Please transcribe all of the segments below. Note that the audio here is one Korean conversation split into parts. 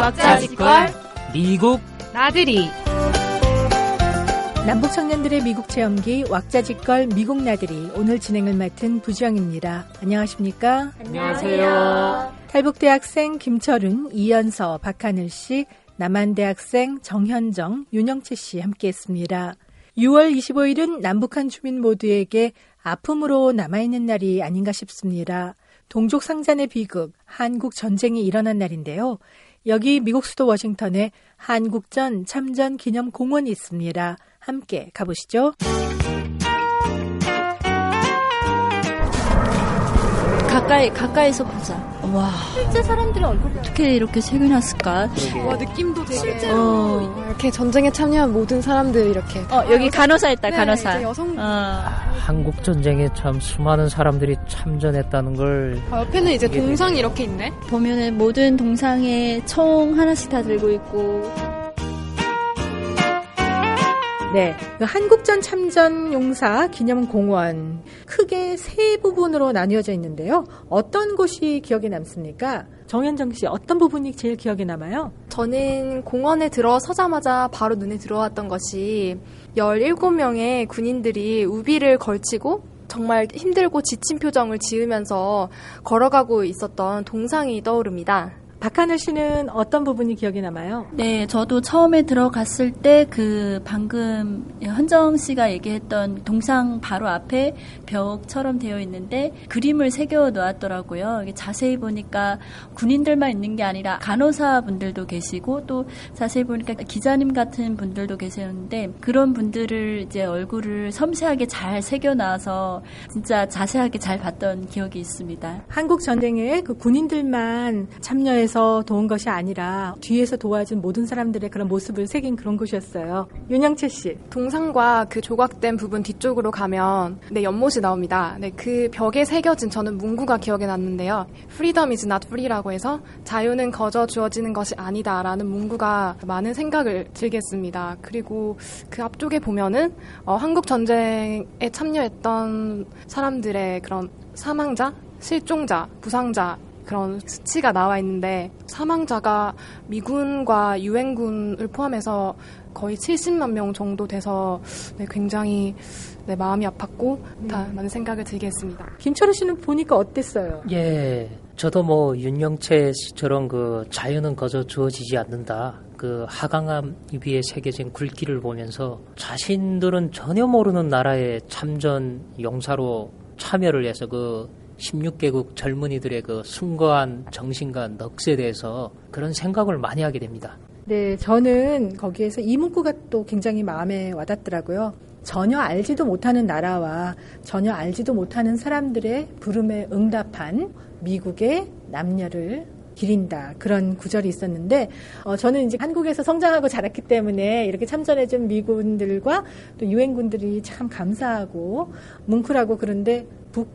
왁자지껄 미국 나들이. 남북 청년들의 미국 체험기 왁자지껄 미국 나들이, 오늘 진행을 맡은 부주영입니다. 안녕하십니까? 안녕하세요. 탈북대학생 김철은, 이연서, 박하늘씨, 남한대학생 정현정, 윤영채씨 함께했습니다. 6월 25일은 남북한 주민 모두에게 아픔으로 남아있는 날이 아닌가 싶습니다. 동족 상잔의 비극, 한국 전쟁이 일어난 날인데요. 여기 미국 수도 워싱턴에 한국전 참전 기념 공원이 있습니다. 함께 가보시죠. 가까이서 보자. 와, 실제 사람들의 얼굴이 어떻게 이렇게 새겨놨을까? 와, 느낌도 되게 실제로 이렇게 전쟁에 참여한 모든 사람들 이렇게. 여기 간호사 있다. 네, 간호사. 여성. 한국 전쟁에 참 수많은 사람들이 참전했다는 걸. 옆에는 이제 동상이 이렇게 있네. 보면은 모든 동상에 총 하나씩 다 들고 있고. 네, 한국전 참전용사 기념공원, 크게 세 부분으로 나뉘어져 있는데요. 어떤 곳이 기억에 남습니까? 정현정 씨, 어떤 부분이 제일 기억에 남아요? 저는 공원에 들어서자마자 바로 눈에 들어왔던 것이 17명의 군인들이 우비를 걸치고 정말 힘들고 지친 표정을 지으면서 걸어가고 있었던 동상이 떠오릅니다. 박하늘 씨는 어떤 부분이 기억에 남아요? 네, 저도 처음에 들어갔을 때 방금 현정 씨가 얘기했던 동상 바로 앞에 벽처럼 되어 있는데 그림을 새겨 놓았더라고요. 자세히 보니까 군인들만 있는 게 아니라 간호사 분들도 계시고, 또 자세히 보니까 기자님 같은 분들도 계셨는데, 그런 분들을 이제 얼굴을 섬세하게 잘 새겨 놔서 진짜 자세하게 잘 봤던 기억이 있습니다. 한국 전쟁에 그 군인들만 참여해서 도운 것이 아니라 뒤에서 도와준 모든 사람들의 그런 모습을 새긴 그런 곳이었어요. 윤영채 씨. 동상과 그 조각된 부분 뒤쪽으로 가면 연못이 나옵니다. 그 벽에 새겨진 저는 문구가 기억에 났는데요. Freedom is not free라고 해서 자유는 거저 주어지는 것이 아니다라는 문구가 많은 생각을 들게 했습니다. 그리고 그 앞쪽에 보면은 한국 전쟁에 참여했던 사람들의 그런 사망자, 실종자, 부상자 그런 수치가 나와 있는데, 사망자가 미군과 유엔군을 포함해서 거의 70만 명 정도 돼서 굉장히 마음이 아팠고 많은 생각을 들게 했습니다. 김철우 씨는 보니까 어땠어요? 예, 저도 윤영채 씨처럼 자유는 거저 주어지지 않는다, 하강암 위에 새겨진 글귀를 보면서 자신들은 전혀 모르는 나라의 참전 용사로 참여를 해서 16개국 젊은이들의 숭고한 정신과 넋에 대해서 그런 생각을 많이 하게 됩니다. 네, 저는 거기에서 이 문구가 또 굉장히 마음에 와닿더라고요. 전혀 알지도 못하는 나라와 전혀 알지도 못하는 사람들의 부름에 응답한 미국의 남녀를 기린다, 그런 구절이 있었는데, 저는 이제 한국에서 성장하고 자랐기 때문에 이렇게 참전해준 미군들과 또 유엔군들이 참 감사하고 뭉클하고, 그런데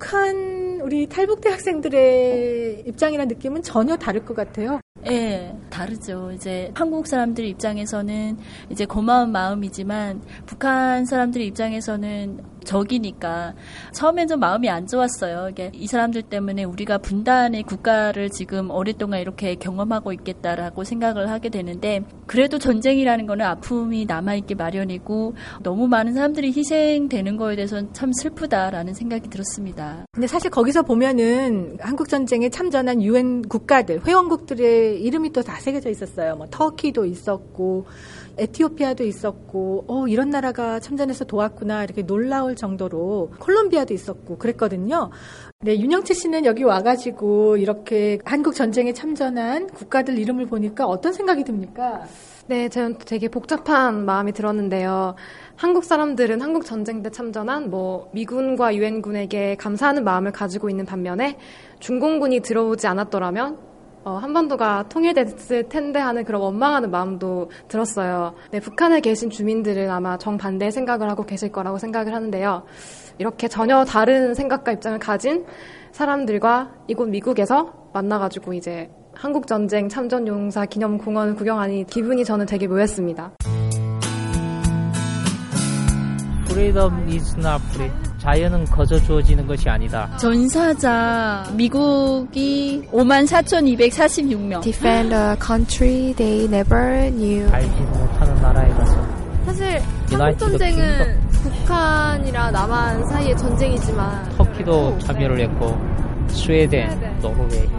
북한 우리 탈북대 학생들의 입장이나 느낌은 전혀 다를 것 같아요. 네, 다르죠. 이제 한국 사람들 입장에서는 이제 고마운 마음이지만, 북한 사람들 입장에서는 적이니까 처음엔 좀 마음이 안 좋았어요. 이 사람들 때문에 우리가 분단의 국가를 지금 오랫동안 이렇게 경험하고 있겠다라고 생각을 하게 되는데, 그래도 전쟁이라는 거는 아픔이 남아있기 마련이고 너무 많은 사람들이 희생되는 거에 대해서는 참 슬프다라는 생각이 들었습니다. 근데 사실 거기서 보면은 한국 전쟁에 참전한 유엔 국가들, 회원국들의 이름이 또 다 새겨져 있었어요. 터키도 있었고 에티오피아도 있었고, 이런 나라가 참전해서 도왔구나, 이렇게 놀라울 정도로 콜롬비아도 있었고 그랬거든요. 네, 윤영채 씨는 여기 와가지고 이렇게 한국 전쟁에 참전한 국가들 이름을 보니까 어떤 생각이 듭니까? 네, 저는 되게 복잡한 마음이 들었는데요. 한국 사람들은 한국 전쟁 때 참전한 미군과 유엔군에게 감사하는 마음을 가지고 있는 반면에, 중공군이 들어오지 않았더라면 한반도가 통일됐을 텐데 하는 그런 원망하는 마음도 들었어요. 네, 북한에 계신 주민들은 아마 정반대의 생각을 하고 계실 거라고 생각을 하는데요. 이렇게 전혀 다른 생각과 입장을 가진 사람들과 이곳 미국에서 만나가지고 이제 한국전쟁 참전용사 기념공원을 구경하니 기분이 저는 되게 묘했습니다. Freedom is not free. 자연은 거저 주어지는 것이 아니다. 전사자 미국이 54,246명. Defend a country they never knew. 알지 못하는 나라에 가서 사실 유나이티드 한국전쟁은 북한이랑 남한 사이의 전쟁이지만 터키도 참여를 했고 스웨덴, 노르웨이.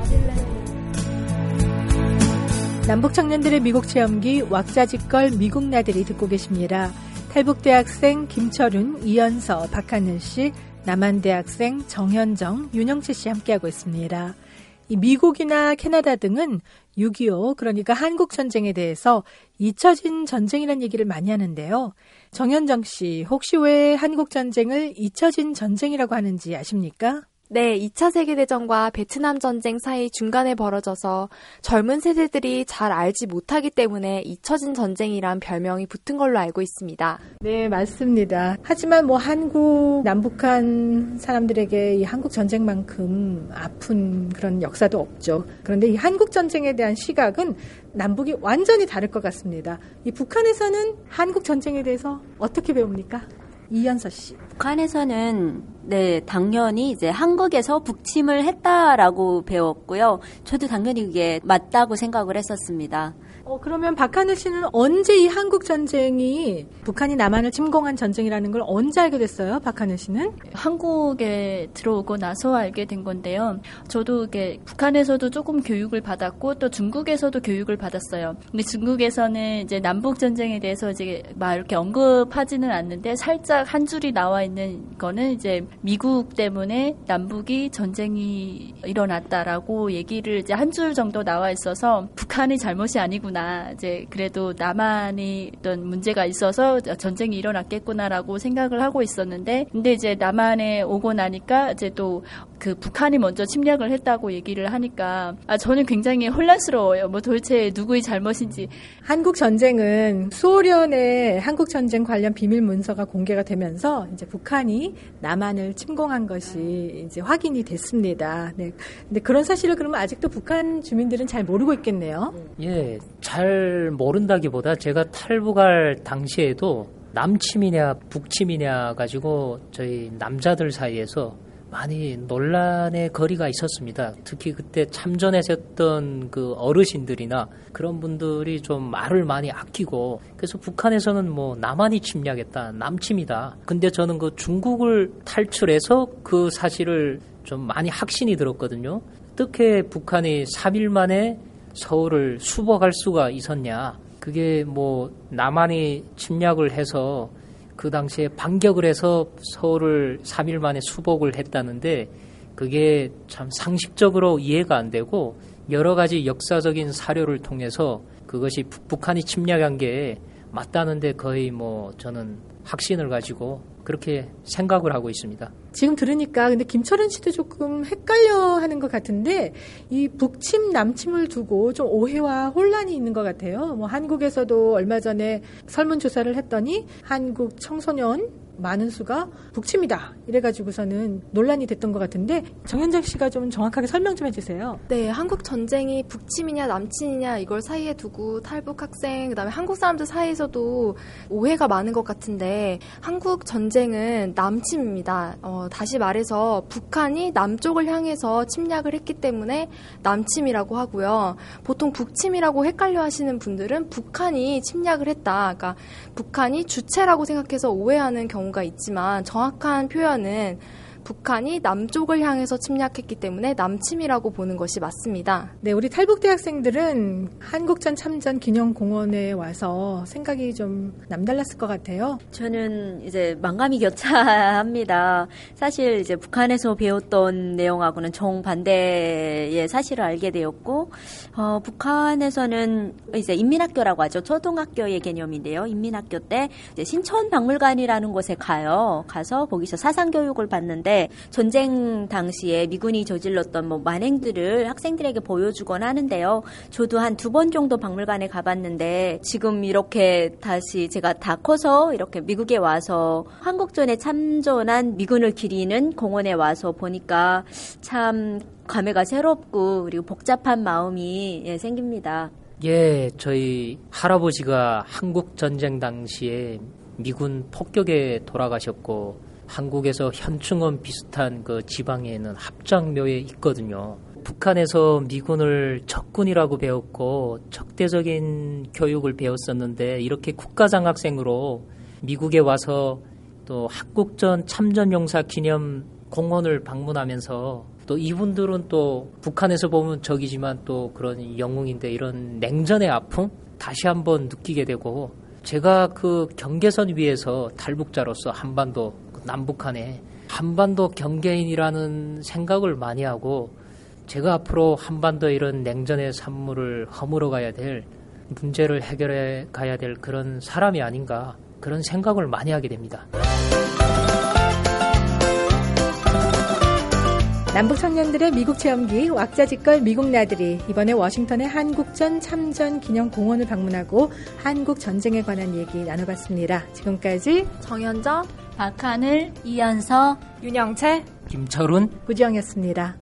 남북 청년들의 미국 체험기 왁자지껄 미국 나들이 듣고 계십니다. 탈북대학생 김철훈, 이연서, 박하늘 씨, 남한대학생 정현정, 윤영채 씨 함께하고 있습니다. 이 미국이나 캐나다 등은 6.25 그러니까 한국전쟁에 대해서 잊혀진 전쟁이라는 얘기를 많이 하는데요. 정현정 씨, 혹시 왜 한국전쟁을 잊혀진 전쟁이라고 하는지 아십니까? 네, 2차 세계대전과 베트남 전쟁 사이 중간에 벌어져서 젊은 세대들이 잘 알지 못하기 때문에 잊혀진 전쟁이란 별명이 붙은 걸로 알고 있습니다. 네, 맞습니다. 하지만 뭐 한국, 남북한 사람들에게 이 한국 전쟁만큼 아픈 그런 역사도 없죠. 그런데 이 한국 전쟁에 대한 시각은 남북이 완전히 다를 것 같습니다. 이 북한에서는 한국 전쟁에 대해서 어떻게 배웁니까? 이연서 씨. 북한에서는 당연히 이제 한국에서 북침을 했다라고 배웠고요. 저도 당연히 그게 맞다고 생각을 했었습니다. 그러면 박하늘 씨는 언제 이 한국 전쟁이 북한이 남한을 침공한 전쟁이라는 걸 언제 알게 됐어요? 박하늘 씨는? 한국에 들어오고 나서 알게 된 건데요. 저도 이게 북한에서도 조금 교육을 받았고 또 중국에서도 교육을 받았어요. 근데 중국에서는 이제 남북 전쟁에 대해서 이제 막 이렇게 언급하지는 않는데 살짝 한 줄이 나와 있는 거는 이제 미국 때문에 남북이 전쟁이 일어났다라고 얘기를 이제 한 줄 정도 나와 있어서 북한의 잘못이 아니구나. 이제 그래도 남한이 어떤 문제가 있어서 전쟁이 일어났겠구나라고 생각을 하고 있었는데, 근데 이제 남한에 오고 나니까 이제 또 그 북한이 먼저 침략을 했다고 얘기를 하니까 저는 굉장히 혼란스러워요. 뭐 도대체 누구의 잘못인지. 한국 전쟁은 소련의 한국 전쟁 관련 비밀 문서가 공개가 되면서 이제 북한이 남한을 침공한 것이 이제 확인이 됐습니다. 네. 근데 그런 사실을 그러면 아직도 북한 주민들은 잘 모르고 있겠네요. 예, 잘 모른다기보다 제가 탈북할 당시에도 남침이냐 북침이냐 가지고 저희 남자들 사이에서 많이 논란의 거리가 있었습니다. 특히 그때 참전하셨던 그 어르신들이나 그런 분들이 좀 말을 많이 아끼고, 그래서 북한에서는 뭐 남한이 침략했다, 남침이다. 근데 저는 그 중국을 탈출해서 그 사실을 좀 많이 확신이 들었거든요. 어떻게 북한이 3일 만에 서울을 수복할 수가 있었냐. 그게 뭐 남한이 침략을 해서 그 당시에 반격을 해서 서울을 3일 만에 수복을 했다는데 그게 참 상식적으로 이해가 안 되고, 여러 가지 역사적인 사료를 통해서 그것이 북한이 침략한 게 맞다는데 거의 뭐 저는 확신을 가지고 그렇게 생각을 하고 있습니다. 지금 들으니까 근데 김철은 씨도 조금 헷갈려 하는 것 같은데, 이 북침 남침을 두고 좀 오해와 혼란이 있는 것 같아요. 뭐 한국에서도 얼마 전에 설문조사를 했더니 한국 청소년 많은 수가 북침이다 이래가지고서는 논란이 됐던 것 같은데, 정현정 씨가 좀 정확하게 설명 좀 해주세요. 네, 한국 전쟁이 북침이냐 남침이냐 이걸 사이에 두고 탈북 학생, 그다음에 한국 사람들 사이에서도 오해가 많은 것 같은데, 한국 전쟁은 남침입니다. 다시 말해서 북한이 남쪽을 향해서 침략을 했기 때문에 남침이라고 하고요. 보통 북침이라고 헷갈려 하시는 분들은 북한이 침략을 했다, 그러니까 북한이 주체라고 생각해서 오해하는 경우가 있지만, 정확한 표현은 북한이 남쪽을 향해서 침략했기 때문에 남침이라고 보는 것이 맞습니다. 네, 우리 탈북 대학생들은 한국전 참전 기념공원에 와서 생각이 좀 남달랐을 것 같아요. 저는 이제 만감이 교차합니다. 사실 이제 북한에서 배웠던 내용하고는 정반대의 사실을 알게 되었고, 북한에서는 이제 인민학교라고 하죠. 초등학교의 개념인데요. 인민학교 때 이제 신천박물관이라는 곳에 가서 거기서 사상교육을 받는데, 전쟁 당시에 미군이 저질렀던 뭐 만행들을 학생들에게 보여주곤 하는데요. 저도 한 2번 정도 박물관에 가봤는데, 지금 이렇게 다시 제가 다 커서 이렇게 미국에 와서 한국전에 참전한 미군을 기리는 공원에 와서 보니까 참 감회가 새롭고 그리고 복잡한 마음이 생깁니다. 예, 저희 할아버지가 한국 전쟁 당시에 미군 폭격에 돌아가셨고, 한국에서 현충원 비슷한 그 지방에는 합작묘에 있거든요. 북한에서 미군을 적군이라고 배웠고 적대적인 교육을 배웠었는데 이렇게 국가장학생으로 미국에 와서 또 한국전 참전용사 기념 공원을 방문하면서 또 이분들은 또 북한에서 보면 적이지만 또 그런 영웅인데 이런 냉전의 아픔 다시 한번 느끼게 되고 제가 그 경계선 위에서 탈북자로서 한반도 남북한에 한반도 경계인이라는 생각을 많이 하고 제가 앞으로 한반도 이런 냉전의 산물을 허물어 가야 될 문제를 해결해 가야 될 그런 사람이 아닌가 그런 생각을 많이 하게 됩니다. 남북 청년들의 미국 체험기 왁자지껄 미국 나들이 이번에 워싱턴의 한국전 참전 기념 공원을 방문하고 한국 전쟁에 관한 얘기 나눠봤습니다. 지금까지 정현정, 박하늘, 이연서, 윤영채, 김철훈, 구지영이었습니다.